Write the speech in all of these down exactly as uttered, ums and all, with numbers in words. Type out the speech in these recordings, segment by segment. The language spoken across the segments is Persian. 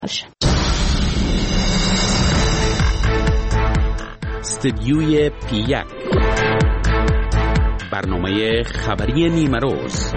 استدیوی پیک، برنامه خبری نیمه روز.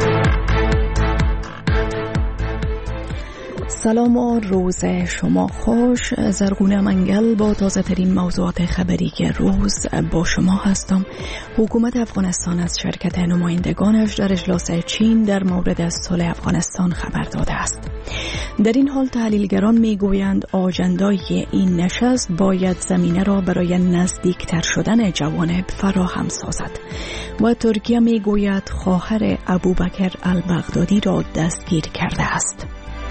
سلام و روز شما خوش. زرغونه منگل با تازه ترین موضوعات خبری که روز با شما هستم. حکومت افغانستان از شرکت نمایندگانش در اجلاس چین در مورد از صلح افغانستان خبر داده است. در این حال تحلیلگران میگویند آجندای این نشست باید زمینه را برای نزدیکتر شدن جوانب فراهم سازد و ترکیه میگوید خواهر ابوبکر البغدادی را دستگیر کرده است.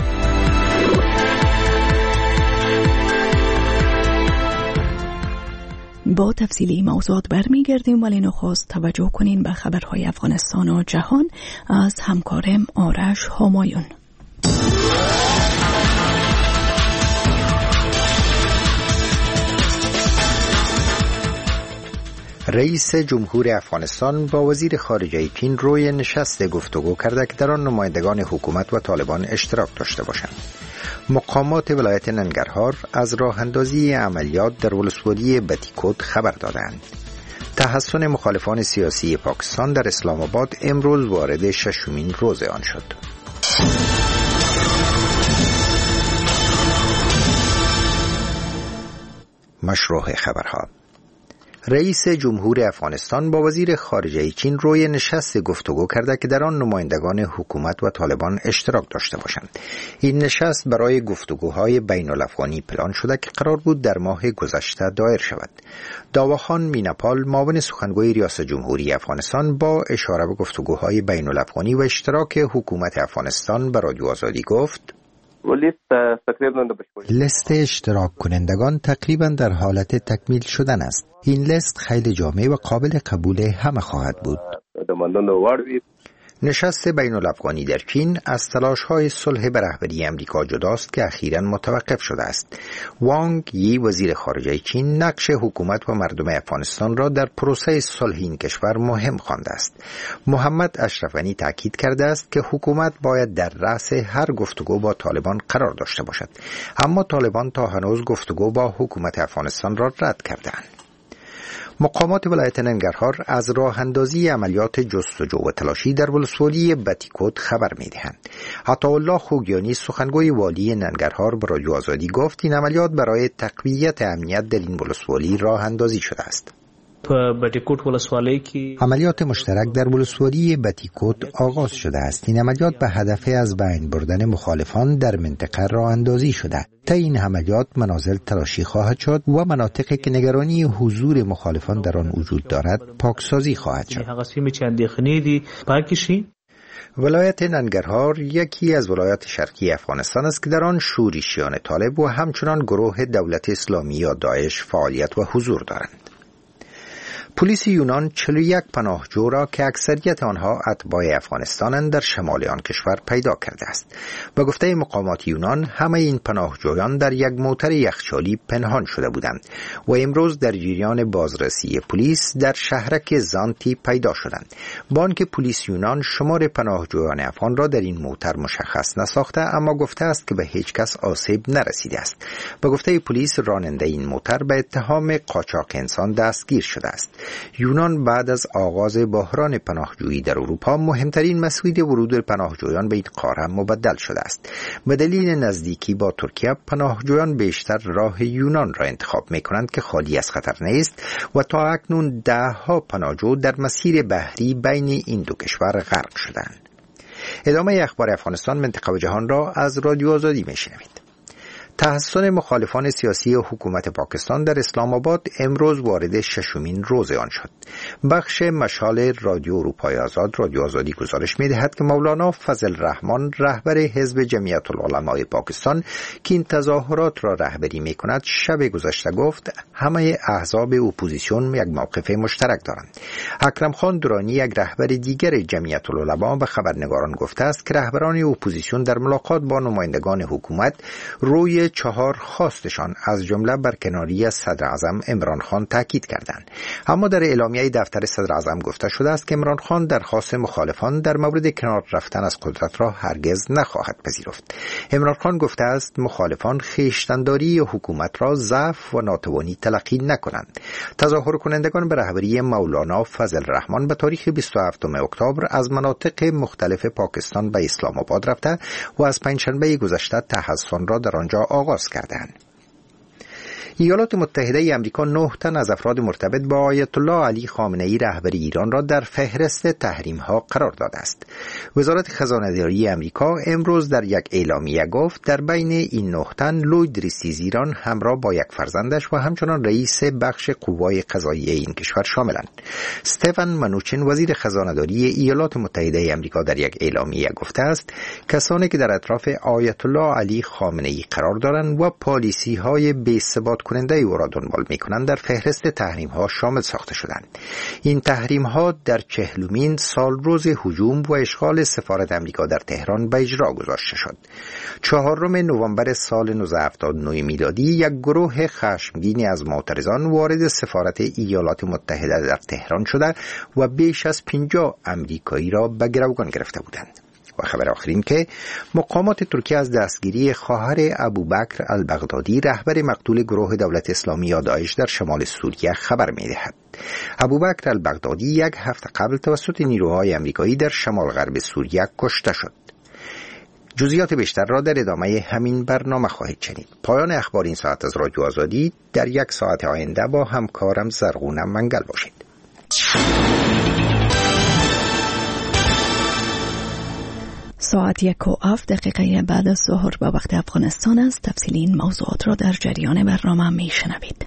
با تفصیلی موضوعات برمیگردیم، ولی نخست توجه کنین به خبرهای افغانستان و جهان از همکارم آرش همایون. رئیس جمهور افغانستان با وزیر خارجه چین روی نشست گفتگو کرده که در آن نمایندگان حکومت و طالبان اشتراک داشته باشند. مقامات ولایت ننگرهار از راه اندازی عملیات در ولسوالی بتیکوت خبر دادند. تحسن مخالفان سیاسی پاکستان در اسلام آباد امروز وارد ششمین روز آن شد. مشروع خبرها. رئیس جمهور افغانستان با وزیر خارجه چین روی نشست گفتگو کرده که در آن نمایندگان حکومت و طالبان اشتراک داشته باشند. این نشست برای گفتگوهای بین الافغانی پلان شده که قرار بود در ماه گذشته دایر شود. داواخان میناپال، معاون سخنگوی ریاست جمهوری افغانستان، با اشاره به گفتگوهای بین الافغانی و اشتراک حکومت افغانستان به رادیو آزادی گفت: لیست اشتراک کنندگان تقریبا در حالت تکمیل شدن است. این لیست خیلی جامع و قابل قبول همه خواهد بود. نشست بین الافغانی در چین از تلاش‌های صلح به رهبری امریکا جداست که اخیراً متوقف شده است. وانگ یی، وزیر خارجه چین، نقش حکومت و مردم افغانستان را در پروسه صلح این کشور مهم خوانده است. محمد اشرف غنی تاکید کرده است که حکومت باید در رأس هر گفتگو با طالبان قرار داشته باشد، اما طالبان تا هنوز گفتگو با حکومت افغانستان را رد کردند. مقامات ولایت ننگرهار از راه اندازی عملیات جستجو و تلاشی در ولسوالی بتیکوت خبر می‌دهند. عطاالله خوگیانی، سخنگوی والی ننگرهار، به رادیو آزادی گفت این عملیات برای تقویت امنیت در این ولسوالی راه اندازی شده است. عملیات مشترک در ولسوالی بتیکوت آغاز شده است. این عملیات به هدف از بین بردن مخالفان در منطقه راه اندازی شده. تا این عملیات منازل تلاشی خواهد شد و مناطقی که نگرانی حضور مخالفان در آن وجود دارد پاکسازی خواهد شد. ولایت ننگرهار یکی از ولایات شرقی افغانستان است که در آن شورشیان طالب و همچنان گروه دولت اسلامی یا داعش فعالیت و حضور دارند. پلیس یونان چهل و یک پناهجو را که اکثریت آنها اتباع افغانستانند در شمال آن کشور پیدا کرده است. به گفته مقامات یونان همه این پناهجویان در یک موتر یخچالی پنهان شده بودند و امروز در جریان بازرسی پلیس در شهرک زانتی پیدا شدند. با آنکه پلیس یونان شمار پناهجویان افغان را در این موتر مشخص نساخته، اما گفته است که به هیچ کس آسیب نرسیده است. به گفته پلیس راننده این موتر به اتهام قاچاق انسان دستگیر شده است. یونان بعد از آغاز بحران پناهجویی در اروپا مهمترین مسیر ورود پناهجویان به این قاره مبدل شده است. به دلیل نزدیکی با ترکیه، پناهجویان بیشتر راه یونان را انتخاب می کنند که خالی از خطر نیست و تا اکنون ده ها پناهجو در مسیر بحری بین این دو کشور غرق شدند. ادامه اخبار افغانستان، منطقه و جهان را از رادیو آزادی می شنوید. تحسن مخالفان سیاسی حکومت پاکستان در اسلام آباد امروز وارد ششمین روز آن شد. بخش مشال رادیو اروپای آزاد رادیو آزادی گزارش می‌دهد که مولانا فضل الرحمن، رهبر حزب جمعیت العلماء پاکستان که این تظاهرات را رهبری می‌کند، شب گذشته گفت همه احزاب اپوزیسیون یک موقف مشترک دارند. اکرم خان درانی، یک رهبر دیگر جمعیت العلماء، به خبرنگاران گفته است که رهبران اپوزیسیون در ملاقات با نمایندگان حکومت روی روی چهار خواستشان از جمله برکناری از صدر اعظم عمران خان تاکید کردند. اما در اعلامیه دفتر صدر اعظم گفته شده است که عمران خان درخواست مخالفان در مورد کنار رفتن از قدرت را هرگز نخواهد پذیرفت. عمران خان گفته است مخالفان خویشتن‌داری حکومت را ضعف و ناتوانی تلقی نکنند. تظاهر کنندگان به رهبری مولانا فضل الرحمن به تاریخ بیست و هفتم اکتبر از مناطق مختلف پاکستان به اسلام آباد رفته و از پنجشنبه گذشته تحصن را در آنجا آغاز کردند. ایالات متحده ای آمریکا نه تن از افراد مرتبط با آیت الله علی خامنه ای رهبر ایران را در فهرست تحریم ها قرار داده است. وزارت خزانه‌داری آمریکا امروز در یک اعلامیه گفت در بین این نه تن لوید ریسیز ایران همراه با یک فرزندش و همچنان رئیس بخش قوای قضاییه این کشور شاملند. استفن منوچین وزیر خزانه‌داری ایالات متحده ای آمریکا در یک اعلامیه گفته است کسانی که در اطراف آیت الله علی خامنه ای قرار دارند و پالیسی های بی‌ثبات کننده او را دنبال می‌کنند در فهرست تحریم ها شامل ساخته شدند. این تحریم ها در چهلمین سال روز هجوم و اشغال سفارت آمریکا در تهران به اجرا گذاشته شد. چهارم نوامبر سال نوزده هفتاد و نه میلادی یک گروه خشمگین از معترضان وارد سفارت ایالات متحده در تهران شده و بیش از پنجاه آمریکایی را به گروگان گرفته بودند. و خبر آخرین که مقامات ترکیه از دستگیری خواهر ابوبکر البغدادی رهبر مقتول گروه دولت اسلامی یا داعش در شمال سوریه خبر می‌دهد. ابوبکر البغدادی یک هفته قبل توسط نیروهای آمریکایی در شمال غرب سوریه کشته شد. جزئیات بیشتر را در ادامه همین برنامه خواهید شنید. پایان اخبار این ساعت از رادیو آزادی. در یک ساعت آینده با همکارم زرغونه منگل باشید. ساعت یک و هفت دقیقه بعد از ظهر به وقت افغانستان است. تفصیل این موضوعات را در جریان برنامه می شنوید.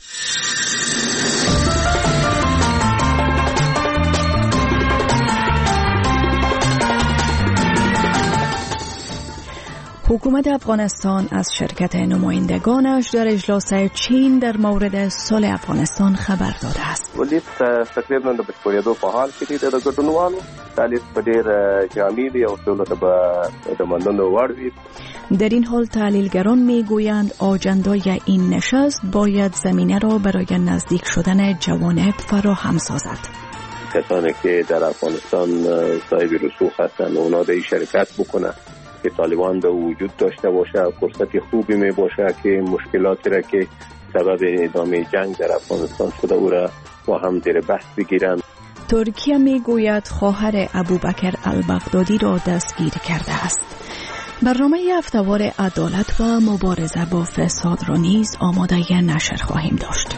حکومت افغانستان از شرکت نمایندگانش در اجلاس چین در مورد صلح افغانستان خبر داده است. ولیت تقریبا د بشپړېدو په حال کې دي د ګډونوالو دا لیست په ډېر جامع دی او ټول ته به د منلو وړ وي. در این حال تحلیلگران میگویند آجندای این نشست باید زمینه را برای نزدیک شدن جوانب فراهم سازد. کسانی که در افغانستان صاحب رسوخ هستند اونا در شرکت بکنند که طالبان به وجود داشته باشه فرصت خوبی می باشه که مشکلاتی را که سبب ادامه جنگ در افغانستان شده او را با هم زیر بحث بگیرند. ترکیه می گوید خواهر ابوبکر البغدادی را دستگیر کرده است. برنامه هفته‌وار عدالت و مبارزه با فساد را نیز آماده نشر خواهیم داشت.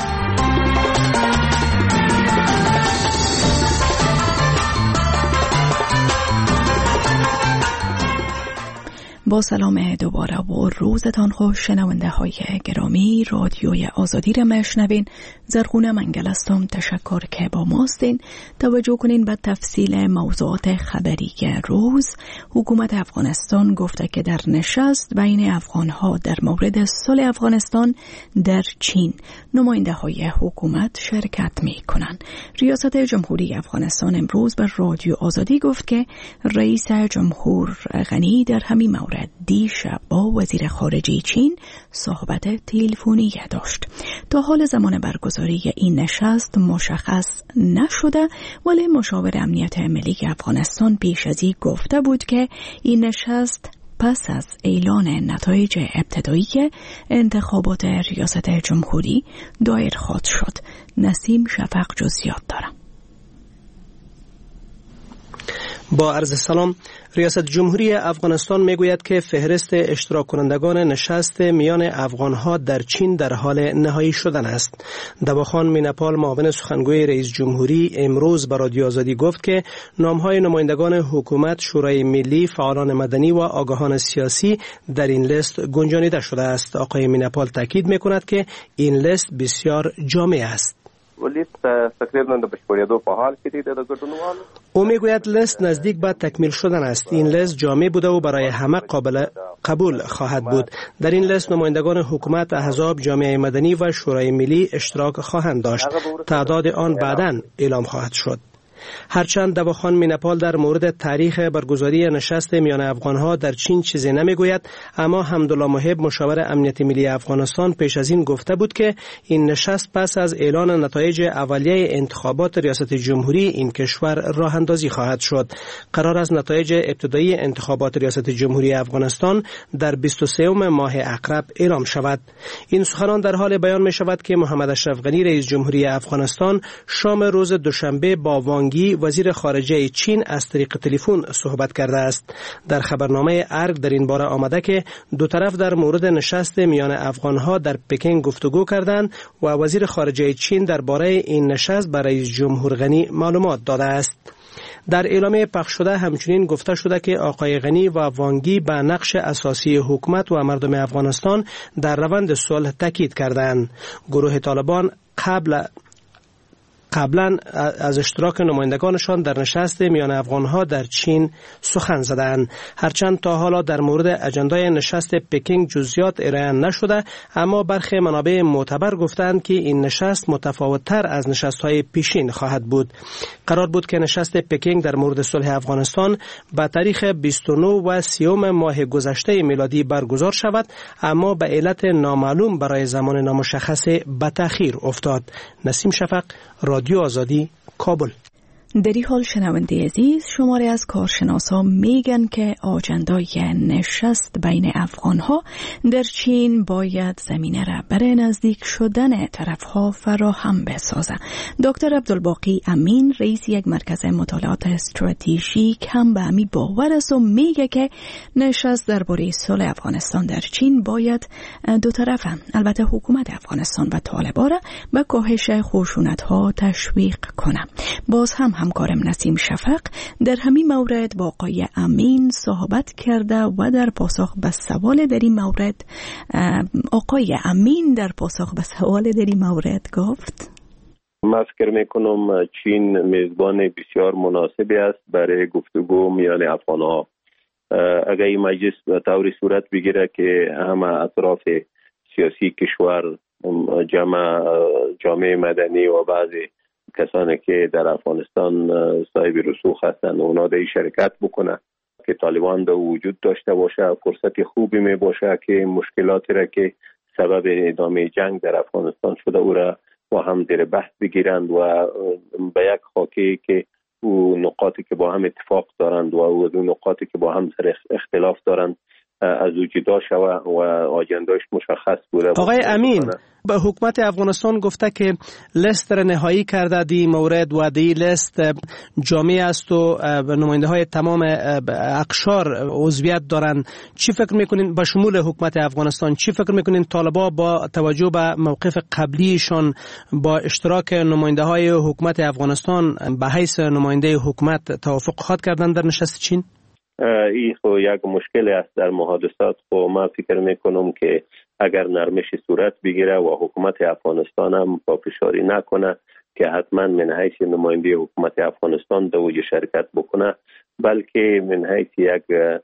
با سلام دوباره و روزتان خوش شنونده های گرامی. رادیوی آزادی را میشنوین. زرغونه منگل هستم. تشکر که با ماستین. توجه کنین به تفصیل موضوعات خبری روز. حکومت افغانستان گفته که در نشست بین افغانها در مورد صلح افغانستان در چین نماینده های حکومت شرکت می کنند. ریاست جمهوری افغانستان امروز به رادیو آزادی گفت که رئیس جمهور غنی در همین مورد دیشب با وزیر خارجه چین صحبت تلفنی داشت. تا حال زمان برگزاری این نشست مشخص نشده، ولی مشاور امنیت ملی افغانستان پیش از این گفته بود که این نشست پس از اعلان نتایج ابتدایی انتخابات ریاست جمهوری دایر خواهد شد. نسیم شفق جزئیات دارم. با عرض سلام. ریاست جمهوری افغانستان میگوید که فهرست اشتراک کنندگان نشست میان افغانها در چین در حال نهایی شدن است. دواخان مینپال معاون سخنگوی رئیس جمهوری امروز به رادیو آزادی گفت که نامهای نمایندگان حکومت، شورای ملی، فعالان مدنی و آگاهان سیاسی در این لیست گنجانیده شده است. آقای مینپال تاکید میکند که این لیست بسیار جامع است. او میگوید لیست نزدیک به تکمیل شدن است. این لیست جامع بوده و برای همه قابل قبول خواهد بود. در این لیست نمایندگان حکومت، احزاب، جامعه مدنی و شورای ملی اشتراک خواهند داشت. تعداد آن بعداً اعلام خواهد شد. هرچند دواخان مینپال در مورد تاریخ برگزاری نشست میان افغانها در چین چیزی نمیگوید، اما حمدالله محب مشاور امنیت ملی افغانستان پیش از این گفته بود که این نشست پس از اعلان نتایج اولیه انتخابات ریاست جمهوری این کشور راه اندازی خواهد شد. قرار است نتایج ابتدایی انتخابات ریاست جمهوری افغانستان در بیست و سوم ماه عقرب اعلام شود. این سخنان در حال بیان می شود که محمد اشرف غنی رئیس جمهوری افغانستان شام روز دوشنبه با وانگ یی وزیر خارجه چین از طریق تلفن صحبت کرده است. در خبرنامه ارگ در این باره آمده که دو طرف در مورد نشست میان افغانها در پکن گفتگو کردند و وزیر خارجه چین درباره این نشست به رئیس جمهور غنی معلومات داده است. در اعلامیه پخش شده همچنین گفته شده که آقای غنی و وانگ یی به نقش اساسی حکومت و مردم افغانستان در روند صلح تاکید کردند. گروه طالبان قبل قبلا از اشتراک نمایندگانشان در نشست میان افغانها در چین سخن زدند. هرچند تا حالا در مورد اجندای نشست پکینگ جزئیات ارائه نشده، اما برخی منابع معتبر گفتند که این نشست متفاوت‌تر از نشست‌های پیشین خواهد بود. قرار بود که نشست پکینگ در مورد صلح افغانستان به تاریخ بیست و نه و سیوم ماه گذشته میلادی برگزار شود، اما به علت نامعلوم برای زمان نامشخص به تأخیر افتاد. نسیم شفق، رادیو آزادی، کابل. در این حال شنونده عزیز، شماری از کارشناسا میگن که آجندای نشست بین افغانها در چین باید زمینه را برای نزدیک شدن طرفها فراهم بسازه. دکتر عبدالباقی امین رئیس یک مرکز مطالعات استراتژیک هم به امی باور است و میگه که نشست درباره صلح افغانستان در چین باید دو طرفه، البته حکومت افغانستان و طالبان را به کاهش خشونت‌ها تشویق کنه. باز هم همکارم نسیم شفق در همین مورد با آقای امین صحبت کرده و در پاسخ به سوال در این مورد آقای امین در پاسخ به سوال در این مورد گفت: من فکر میکنم چین میزبان بسیار مناسبی است برای گفتگو میان افغان‌ها. اگر این مجلس به طوری صورت بگیره که همه اطراف سیاسی کشور، جمع جامعه مدنی و بعضی کسانی که در افغانستان صاحب رسوخ هستند اونا در شرکت بکنه که طالبان در وجود داشته باشه، فرصت خوبی می باشه که مشکلاتی را که سبب ادامه جنگ در افغانستان شده او را با هم زیر بحث بگیرند و به یک خاکی که او نقاطی که با هم اتفاق دارند و او نقاطی که با هم اختلاف دارند از او جدا شود و آجندهش مشخص بوده. آقای امین، به حکومت افغانستان گفته که لیست را نهایی کرده دی مورد و دی لیست جامع است و نماینده های تمام اقشار عضویت دارند. چی فکر میکنین به شمول حکومت افغانستان؟ چی فکر میکنین طالبان با توجه به موقف قبلیشان با اشتراک نماینده های حکومت افغانستان به حیث نماینده حکومت توافق خواهد کردن در نشست چین؟ این خو یک مشکل است در محادثات. خو من فکر میکنم که اگر نرمش صورت بگیره و حکومت افغانستان هم پافشاری نکنه که حتما من حیث نماینده حکومت افغانستان در اوج شرکت بکنه، بلکه من حیث یک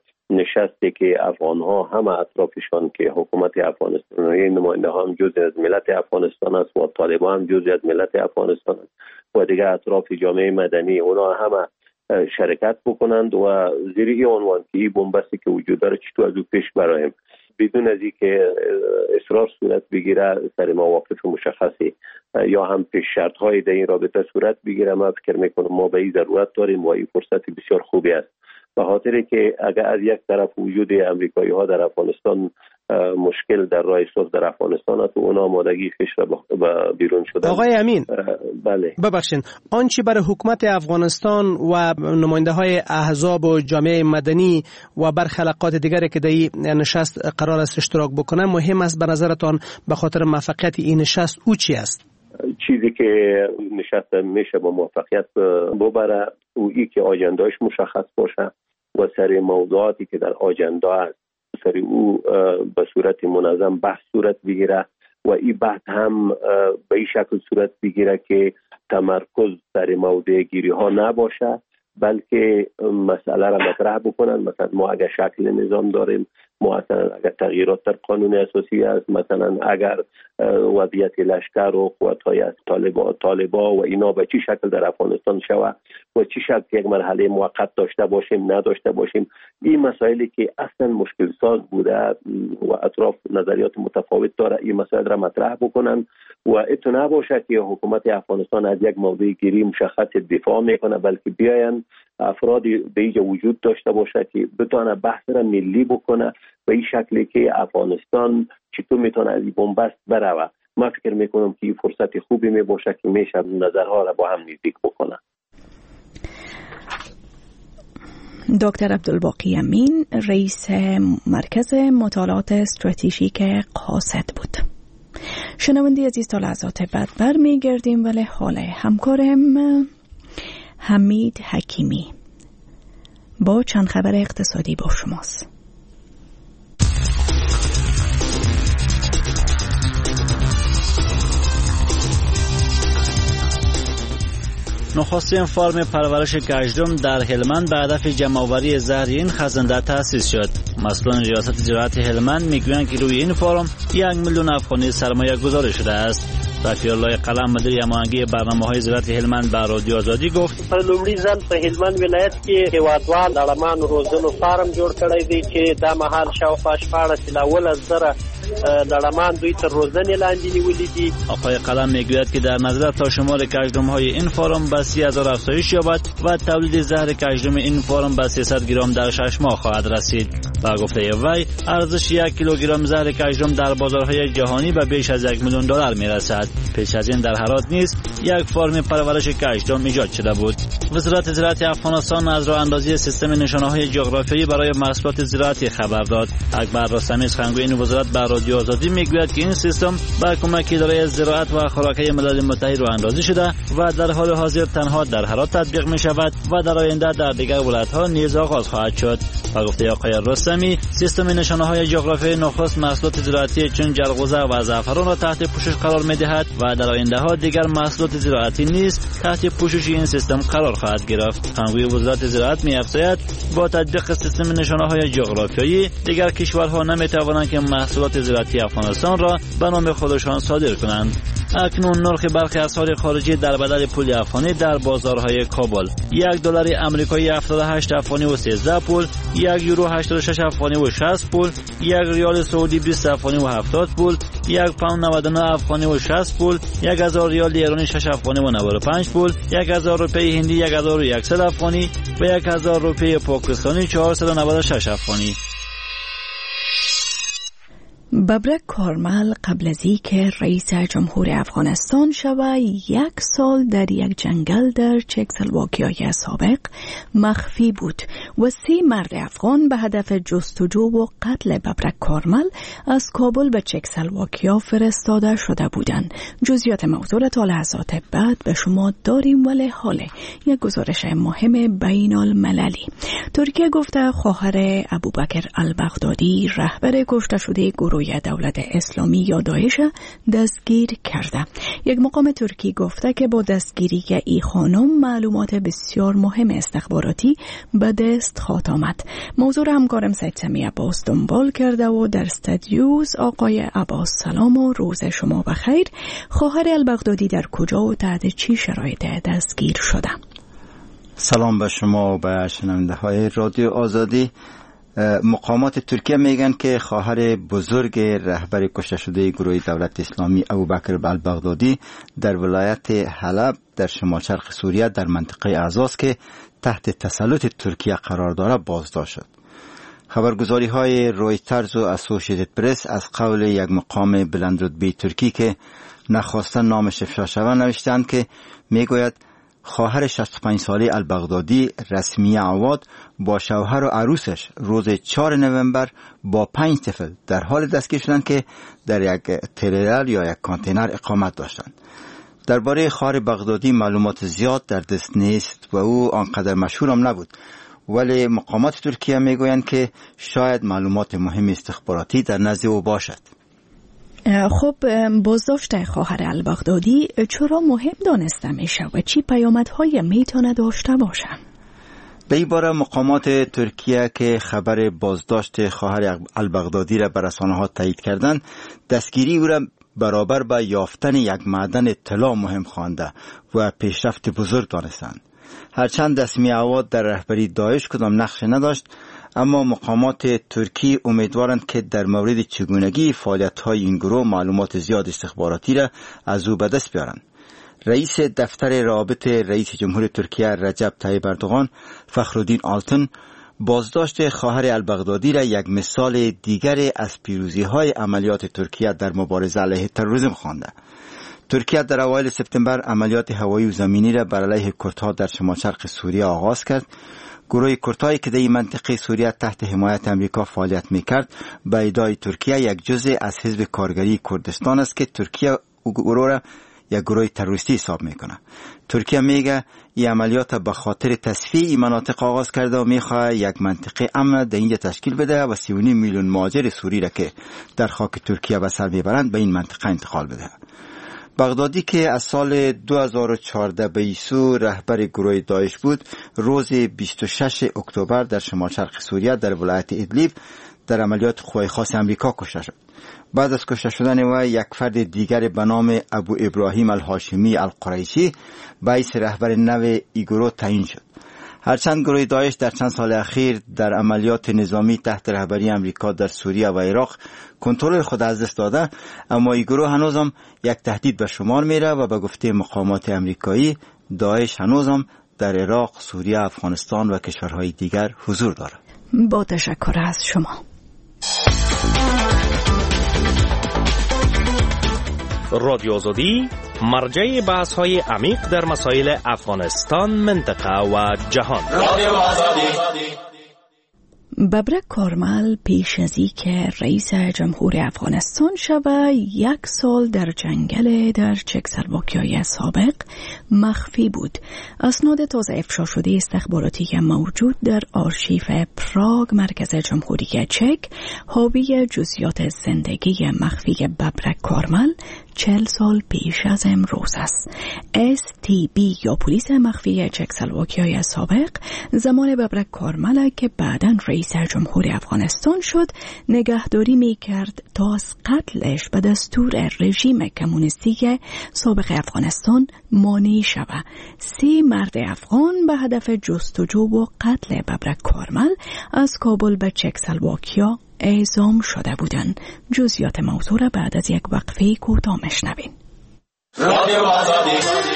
نشستی که افغانها همه اطرافشان که حکومت افغانستان و نماینده ها هم جزء از ملت افغانستان است و طالبان هم جزء از ملت افغانستان است و دیگه اطراف جامعه مدنی اونا همه شرکت بکنند و زیر این عنوان که این بنبستی که وجود داره چطور از او پیش برایم بدون از اینکه اصرار صورت بگیره سر مواقف مشخصی یا هم پیش شرط های در این رابطه صورت بگیره. من فکر میکنم ما به این ضرورت داریم و این فرصت بسیار خوبی است، به خاطر که اگر از یک طرف وجود امریکایی ها در افغانستان مشکل در راه صلح در افغانستان است و اونا آمادگی خیش را به بیرون شدن. آقای امین، بله ببخشید، آنچه برای حکومت افغانستان و نماینده های احزاب و جامعه مدنی و برخلاقات دیگری که در این نشست قرار است اشتراک بکنه مهم است به نظرتان به خاطر موفقیت این نشست او چی است؟ چیزی که نشست میشه با موفقیت ببره او ای که آجندهش مشخص باشه و سر موضوعاتی که در آجنده است سر او به صورت منظم بحث صورت بگیره و این بحث هم به این شکل صورت بگیره که تمرکز سر موضوع گیری ها نباشه، بلکه مسئله را مطرح بکنن. مثلا ما اگر شکل نظام داریم مثلا اگر تغییرات در قانون اساسی است، مثلا اگر وضعیت لشکر و قوت‌های از طالبان طالبا و اینا به چه شکل در افغانستان شود و چه شکل یک مرحله موقت داشته باشیم نداشته باشیم، این مسائلی که اصلا مشکل ساز بوده و اطراف نظریات متفاوت داره این مسائل را مطرح بکنن و اتو نباشه که حکومت افغانستان از یک موضوع گیری مشخص دفاع میکنه، بلکه بیاین افراد دیگه وجود داشته باشه که بتونه بحث را ملی بکنه به این شکلی که افغانستان چطور میتونه از این بنبست بروه. من فکر میکنم که این فرصت خوبی میباشه که میشه نظرها را با هم نزدیک بکنه. دکتر عبدالباقی امین رئیس مرکز مطالعات استراتژیک قاصد بود. شنوندی عزیز تا لحظات بعد برمیگردیم ولی حال همکارم حمید حکیمی با چند خبر اقتصادی با شماست. نخستین فرم پرورش گشتم در هلمند به هدف جمع‌آوری زهر این خزنده تأسیس شد. مسئولان ریاست زراعت هلمند میگویند که روی این فرم یک میلیون افغانی سرمایه گذاری شده است. رفیع‌الله قلم مدیر هماهنگی برنامه‌های زراعت هلمند به رادیو آزادی گفت: په لومړي ځل په هلمند ولایت کې هیوادوال لړمان روزنو فارم جوړ کړی دی چې دا مهال شاوخوا شپاړس الی اوولس زره لړمان دوی تر روزنې لاندې نیولي دي. آقای قلم میگوید که در نظر تا شمار کژدم‌های این فارم به سی هزار افزایش یابد و تولید زهر کژدم این فارم به سیصد گرم در شش ماه خواهد رسید. با گفته وی ارزش یک کیلوگرم زهر کژدم در بازارهای جهانی به بیش از یک میلیون دلار میرسد. پیش از این در هرات نیز یک فرم پرورش کژدم ایجاد شده بود. وزارت زراعت افغانستان از راه اندازی سیستم نشانه‌های جغرافیایی برای محصولات زراعتی خبر داد. اکبر رستمی سخنگوی این وزارت به رادیو آزادی میگوید که این سیستم با کمک اداره زراعت و خوراکی ملل متحد راه اندازی شده و در حال حاضر تنها در هرات تطبیق می شود و در آینده در دیگر ولایت‌ها نیز آغاز خواهد شد. با گفته آقای رستمی سیستم نشانه‌های جغرافیایی نخست محصولات زراعتی چون جلغوزه و زعفران را تحت پوشش قرار می‌دهد و در آینده ها دیگر محصولات زراعتی نیز تحت پوشش این سیستم قرار خواهد گرفت. سخنگوی وزارت زراعت می‌افزاید با تطبیق سیستم نشانه‌های جغرافیایی دیگر کشورها نمی‌توانند که محصولات زراعتی افغانستان را به نام خودشان صادر کنند. اکنون نرخ برخی اسعار خارجی در بدل پول افغانی در بازارهای کابل: یک دلار آمریکایی هفتاد و هشت افغانی و سیزده پول، یک یورو هشتاد و شش افغانی و شصت پول، یک ریال سعودی بیست افغانی و هفتاد پول، یک پوند نود و نه افغانی و شصت پول، یک هزار ریال ایرانی شش افغانی و نود و پنج پول، یک هزار روپیه هندی یک هزار و صد افغانی و یک هزار روپیه پاکستانی چهارصد و نود و شش افغانی. ببرک کارمل قبل از اینکه رئیس جمهور افغانستان شود یک سال در یک جنگل در چکسلواکیای سابق مخفی بود و سه مرد افغان به هدف جستجو و قتل ببرک کارمل از کابل به چکسلواکیا فرستاده شده بودند. جزئیات موضوع تا لحظات بعد به شما داریم ولی حالا یک گزارش مهم بین المللی. ترکیه گفته خواهر ابوبکر البغدادی رهبر کشته شده گروه دولت اسلامی یا داعش دستگیر کرده. یک مقام ترکی گفته که با دستگیری ای خانم معلومات بسیار مهم استخباراتی به دست خواهد آمد. موضوع همکارم سید سمی عباس دنبال کرده و در استودیوز آقای عباس سلام و روز شما بخیر. خواهر البغدادی در کجا و تحت چی شرایط دستگیر شده؟ سلام به شما و به شنونده های رادیو آزادی. مقامات ترکیه میگن که خواهر بزرگ رهبر کشته شده گروه دولت اسلامی ابوبکر البغدادی در ولایت حلب در شمال شرق سوریه در منطقه اعزاز که تحت تسلط ترکیه قرار دارد بازداشت شد. خبرگزاری های رویترز و اسوسییتد پرس از قول یک مقام بلندرتبه ترکی که نخواستن نامش افشا شود نوشتند که میگوید خواهر شصت و پنج ساله البغدادی رسمی عواد با شوهر و عروسش روز چهارم نوامبر با پنج طفل در حال دستگیر شدند که در یک تریلر یا یک کانتینر اقامت داشتند. درباره خواهر بغدادی معلومات زیاد در دست نیست و او آنقدر مشهور هم نبود، ولی مقامات ترکیه میگویند که شاید معلومات مهم استخباراتی در نزد او باشد. خب بازداشت خواهر البغدادی چرا مهم دانسته میشه و چی پیامدهای میتونه داشته باشه؟ به این باره مقامات ترکیه که خبر بازداشت خواهر البغدادی را به رسانه‌ها تایید کردند، دستگیری او را برابر با یافتن یک معدن طلا مهم خوانده و پیشرفت بزرگ دانستند. هرچند دسمی عواد در رهبری داعش کدام نقش نداشت، اما مقامات ترکی امیدوارند که در مورد چگونگی فعالیت‌های این گروه معلومات زیاد استخباراتی را از او به دست بیارند. رئیس دفتر روابط رئیس جمهور ترکیه رجب طیب اردوغان، فخرالدین آلتن، بازداشت خواهر البغدادی را یک مثال دیگر از پیروزی‌های عملیات ترکیه در مبارزه علیه تروریسم خوانده. ترکیه در اوایل سپتامبر عملیات هوایی و زمینی را بر علیه کردها در شمال شرق سوریه آغاز کرد. گروه کردهایی که در این منطقه سوریه تحت حمایت امریکا فعالیت می‌کرد، به ادعای ترکیه یک جزء از حزب کارگری کردستان است که ترکیه گروه را یک گروه تروریستی حساب میکنه. ترکیه میگه این عملیات به خاطر تصفیه این مناطق آغاز کرده و میخواه یک منطقه امن در اینجا تشکیل بده و سی و نیم میلیون مهاجر سوری را که در خاک ترکیه به سر میبرند به این منطقه انتقال بده. بغدادی که از سال دو هزار و چهارده به ایسو رهبر گروه داعش بود، روز بیست و ششم اکتبر در شمال شرق سوریه در ولایت ادلیب در عملیات قوای خاص امریکا کشته شد. بعد از کشته شدن او، یک فرد دیگر به نام ابو ابراهیم الهاشمی القریشی باعث رهبر نو ای گروه تعیین شد. هرچند گروه داعش در چند سال اخیر در عملیات نظامی تحت رهبری امریکا در سوریه و عراق کنترل خود از دست داده، اما این گروه هنوزم یک تهدید به شمار میره و به گفته مقامات امریکایی، داعش هنوزم در عراق، سوریه، افغانستان و کشورهای دیگر حضور دارد. با تشکر از شما. رادیو آزادی مرجع بحث های عمیق در مسائل افغانستان، منطقه و جهان. رادیو آزادی. ببرک کارمل پیش از این که رئیس جمهور افغانستان شود، یک سال در جنگل در چکسلواکیای سابق مخفی بود. اسناد تازه افشا شده استخباراتی موجود در آرشیو پراگ مرکز جمهوری چک حاوی جزئیات زندگی مخفی ببرک کارمل چهل سال پیش از امروز است. اس تی بی یا پلیس مخفی چکسلواکیای سابق زمان ببرک کارمل که بعداً رئیس جمهور افغانستان شد نگهداری می کرد تا از قتلش به دستور رژیم کمونیستی سابق افغانستان مانع شود. سی مرد افغان به هدف جستجو و قتل ببرک کارمل از کابل به چکسلواکیا اعزام شده بودند. جزئیات موضوع را بعد از یک وقفه کوتاه میشنوین. رادیو آزادی.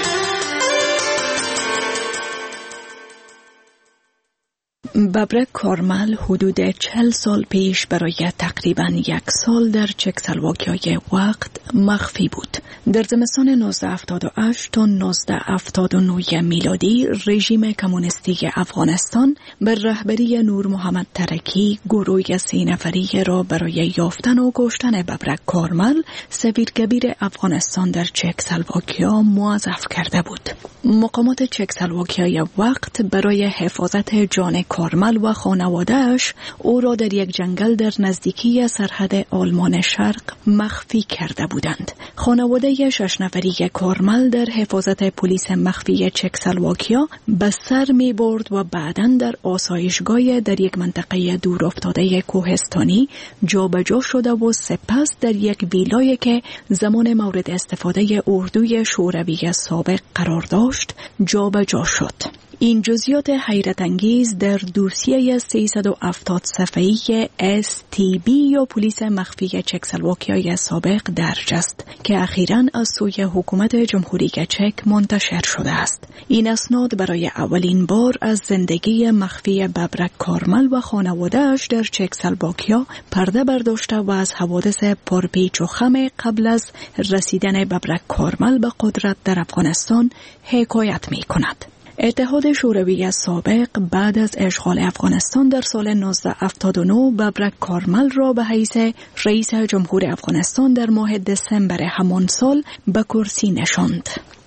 ببرک کارمل حدود چهل سال پیش برای تقریباً یک سال در چکسلواکیای وقت مخفی بود. در زمستان نوزده هفتاد و هشت تا نوزده هفتاد و نه میلادی رژیم کمونیستی افغانستان بر رهبری نور محمد ترکی گروه سی نفری را برای یافتن و کشتن ببرک کارمل سفیرکبیر افغانستان در چکسلواکیا موظف کرده بود. مقامات چکسلواکیای وقت برای حفاظت جان کارمل و خانواده‌اش او را در یک جنگل در نزدیکی سرحد آلمان شرق مخفی کرده بودند. خانواده شش نفری کارمل در حفاظت پلیس مخفی چکسلواکیا به سر می برد و بعداً در آسایشگاه در یک منطقه دور افتاده کوهستانی جابجا شده و سپس در یک ویلایی که زمان مورد استفاده اردوی شوروی سابق قرار داشت جابجا شد. این جزئیات حیرت انگیز در دوسیه سیصد و هفتاد صفحه‌ای اس تی بی یا پلیس مخفی چکسلواکیای سابق درج است که اخیراً از سوی حکومت جمهوری چک منتشر شده است. این اسناد برای اولین بار از زندگی مخفی ببرک کارمل و خانواده‌اش در چکسلواکیا پرده برداشته و از حوادث پرپیچ و خم قبل از رسیدن ببرک کارمل به قدرت در افغانستان حکایت می کند. اتحاد شوروی سابق بعد از اشغال افغانستان در سال نوزده هفتاد و نه ببرک کارمل را به حیث رئیس جمهور افغانستان در ماه دسامبر همان سال به کرسی نشاند.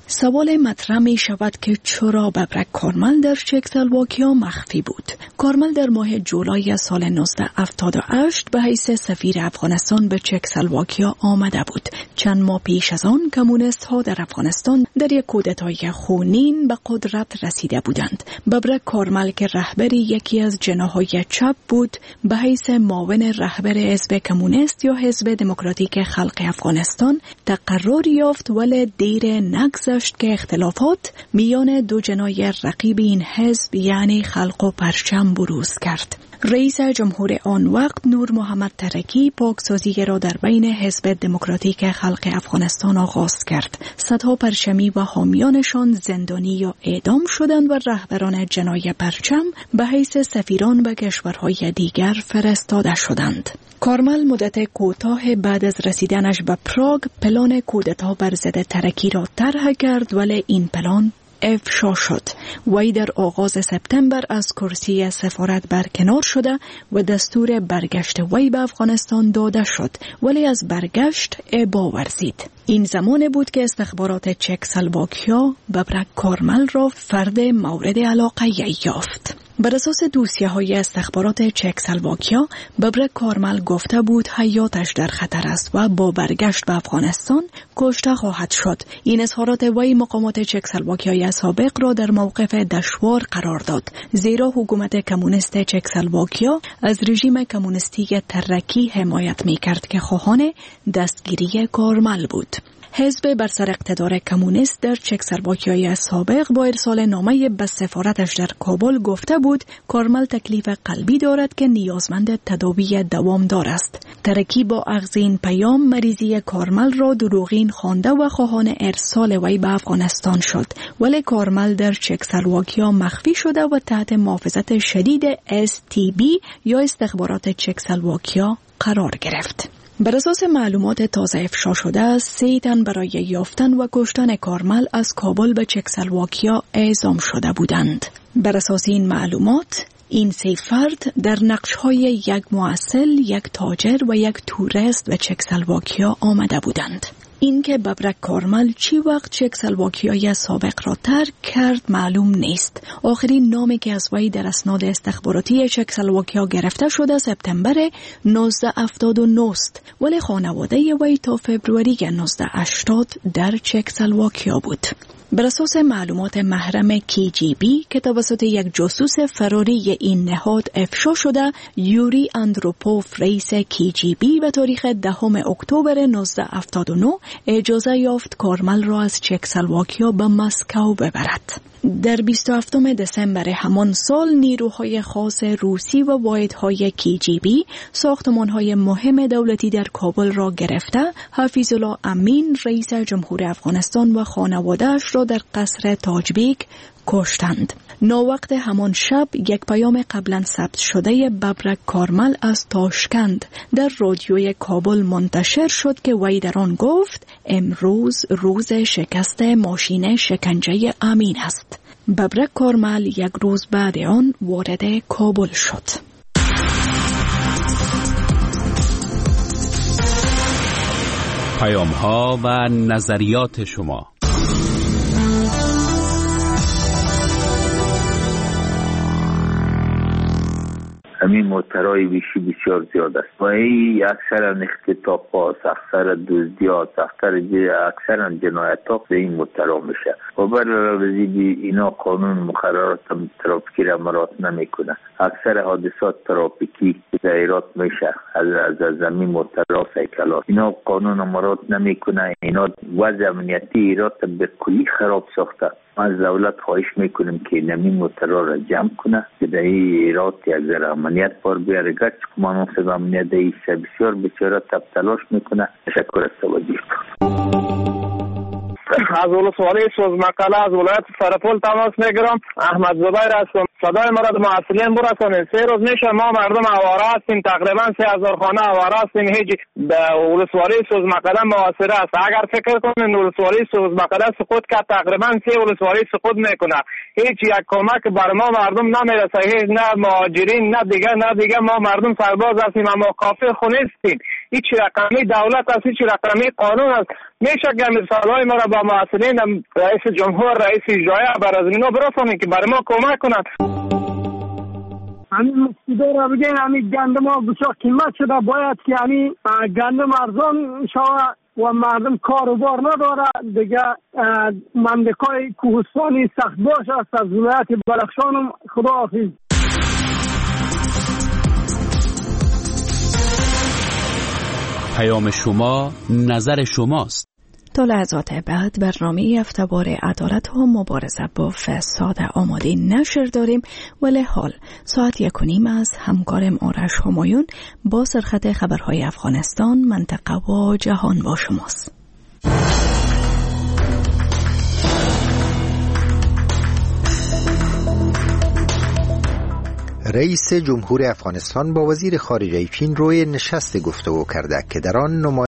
سوال مطرح می شود که چرا ببرک کارمل در چکسلواکیا مخفی بود؟ کارمل در ماه جولای سال نوزده هفتاد و هشت به حیث سفیر افغانستان به چکسلواکیا آمده بود. چند ماه پیش از آن کمونیست ها در افغانستان در یک کودتای خونین به قدرت رسیده بودند. ببرک کارمل که رهبر یکی از جناح‌های چپ بود، به حیث معاون رهبر حزب کمونیست یا حزب دموکراتیک خلق افغانستان تقرر یافت، ولی دیر نگذشت که اختلافات میان دو جناح رقیب این حزب یعنی خلق و پرچم بروز کرد. رئیس جمهور آن وقت نور محمد ترکی پاکسازی را در بین حزب دموکراتیک خلق افغانستان آغاز کرد. صدها پرچمی و حامیانشان زندانی یا اعدام شدند و رهبران جناح پرچم به حیث سفیران به کشورهای دیگر فرستاده شدند. کارمل مدت کوتاه بعد از رسیدنش به پراگ پلان کودتا بر ضد ترکی را طرح کرد، ولی این پلان افشا شد. وی در آغاز سپتامبر از کرسی سفارت برکنار شده و دستور برگشت وی به افغانستان داده شد، ولی از برگشت ابا ورزید. این زمان بود که استخبارات چکسلواکیا ببرک کارمل را فرد مورد علاقه یافت. بر اساس دوسیه های استخبارات چکسلواکیا، ببرک کارمل گفته بود حیاتش در خطر است و با برگشت به افغانستان کشته خواهد شد. این اظهارات وی مقامات چکسلواکیای سابق را در موقف دشوار قرار داد، زیرا حکومت کمونیست چکسلواکیا از رژیم کمونیستی ترکی حمایت می کرد که خواهان دستگیری کارمل بود. حزب بر سر اقتدار کمونیست در چکسلواکیای سابق با ارسال نامه به سفارتش در کابل گفته بود کارمل تکلیف قلبی دارد که نیازمند تداوی دوامدار است. ترکی با اخذ این پیام مریضی کارمل را دروغین خوانده و خواهان ارسال وی به افغانستان شد، ولی کارمل در چکسلواکیا مخفی شده و تحت محافظت شدید اس تی بی یا استخبارات چکسلواکیا قرار گرفت. بر اساس معلومات تازه افشا شده، سه تن برای یافتن و کشتن کارمل از کابل به چکسلواکیا اعزام شده بودند. بر اساس این معلومات، این سه فرد در نقش‌های یک مؤصل، یک تاجر و یک توریست به چکسلواکیا آمده بودند. اینکه ببرک کارمل چی وقت چکسلواکیای سابق را ترک کرد معلوم نیست. آخرین نامی که از وی در اسناد استخباراتی چکسلواکیا گرفته شده سپتامبر نوزده هفتاد و نه است، ولی خانواده وی تا فبروری نوزده هشتاد در چکسلواکیا بود. بر اساس معلومات محرم کی جی بی که توسط یک جاسوس فراری این نهاد افشا شده، یوری اندروپوف رئیس کی جی بی به تاریخ دهم اکتبر نوزده هفتاد و نه اجازه یافت کارمل را از چکسلواکیا به مسکو ببرد. در بیست و هفتم دسامبر همان سال نیروهای خاص روسی و واحدهای کی جی بی ساختمانهای مهم دولتی در کابل را گرفته، حفیظ الله امین رئیس جمهور افغانستان و خانواده‌اش را در قصر تاجبیک کشتند. ناوقت همان شب یک پیام قبلا ثبت شده ببرک کارمل از تاشکند در رادیوی کابل منتشر شد که وی در آن گفت امروز روز شکست ماشین شکنجه امین است. ببرک کارمل یک روز بعد آن وارد کابل شد. پیام ها و نظریات شما. همین موترهای ویشی بسیار زیاد است و این اکثرا اختطاف هاست، اکثر دزدی هاست، اکثرا جنایت ها به این موترها میشه و برای اینا قانون مقررات ترافیکی را مراعات نمیکنه. اکثر حادثات ترافیکی در ایران میشه از از زمین موترها سایکلات، اینا قانون مراعات نمیکنه. اینا وضع امنیتی ایران به کلی خراب ساخته. ما از دولت خواهش میکنیم که نمی موترها را جمع کنه که در ایران یک ذره امنیت بار بیاره. گرچه که مناسب امنیت ایسته بسیار بسیار تب تلاش میکنه. تشکر از توجه. از ولسوالی سوزمقاله از ولایت سرپل تماس میگیرم. احمد زبیر هستم. صدای مرا به مسئولین برسانید. سه روز میشه ما مردم آواره هستیم، تقریبا سه هزار خانه آواره هستیم. هیچ به ولسوالی سوزمقاله محاصره است. اگر فکر کنین ولسوالی سوزمقاله سقوط کرد، تقریبا سه ولسوالی سقوط میکنه. هیچ یک کمک بر ما مردم نمیرسه، هیچ نه مهاجرین نه دیگه نه دیگه. ما مردم سرباز هستیم اما کافی خو نیستیم. هیچ رقمی دولت است، هیچ رقمی قانون است. میشه که مثالهای ما را با مسئولین رئیس جمهور، رئیس اجرایی بر از اینا برسانیم که برای ما کمک کنند. همین مقصوده را بگین همین گندم ها بسیار قیمت شده، باید که همین گندم ارزان شود و مردم کار و بار نداره دیگه. مملکای کوهستانی سخت باش است از ولایت بدخشان. خداحافظ. پیام شما نظر شماست. تا لحظات بعد برنامه هفته‌وار عدالت و مبارزه با فساد آماده نشر داریم، ولی حال ساعت یک و نیم از همکارم آرش همایون با سرخط خبرهای افغانستان، منطقه و جهان با شماست. رئیس جمهور افغانستان با وزیر خارجه چین روی نشست گفتگو کرده که در آن